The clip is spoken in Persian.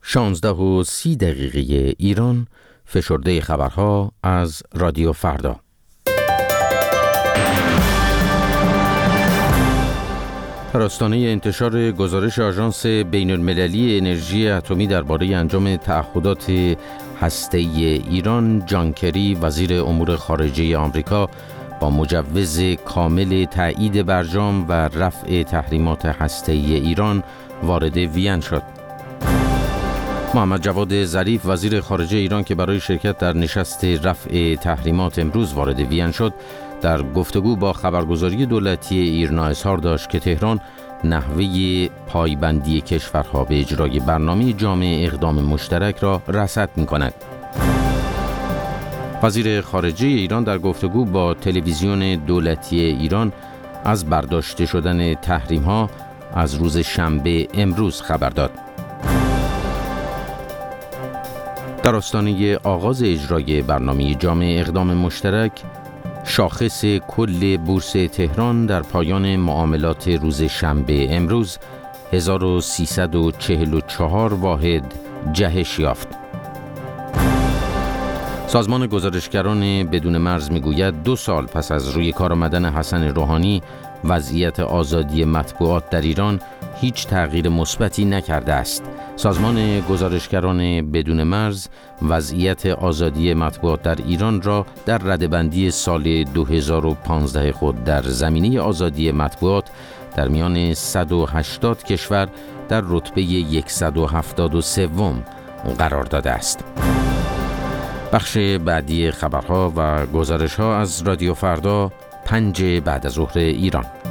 16:30 ایران، فشرده خبرها از رادیو فردا. در آستانه انتشار گزارش آژانس بین‌المللی انرژی اتمی درباره انجام تعهدات هسته‌ای ایران، جان کری وزیر امور خارجه آمریکا با مجوز کامل تایید برجام و رفع تحریمات هسته‌ای ایران وارد وین شد. محمد جواد ظریف وزیر خارجه ایران که برای شرکت در نشست رفع تحریمات امروز وارد وین شد، در گفتگو با خبرگزاری دولتی ایرنا اظهار داشت که تهران نحوه پایبندی کشورها به اجرای برنامه جامع اقدام مشترک را رصد می‌کند. وزیر خارجه ایران در گفتگو با تلویزیون دولتی ایران از برداشته شدن تحریم‌ها از روز شنبه امروز خبر داد. در آستانه آغاز اجرای برنامه جامع اقدام مشترک، شاخص کل بورس تهران در پایان معاملات روز شنبه امروز 1344 واحد جهش یافت. سازمان گزارشگران بدون مرز میگوید 2 سال پس از روی کار آمدن حسن روحانی، وضعیت آزادی مطبوعات در ایران هیچ تغییر مثبتی نکرده است. سازمان گزارشگران بدون مرز وضعیت آزادی مطبوعات در ایران را در رده‌بندی سال 2015 خود در زمینه آزادی مطبوعات در میان 180 کشور در رتبه 173 قرار داده است. بخش بعدی خبرها و گزارش‌ها از رادیو فردا 5 بعد از ظهر ایران.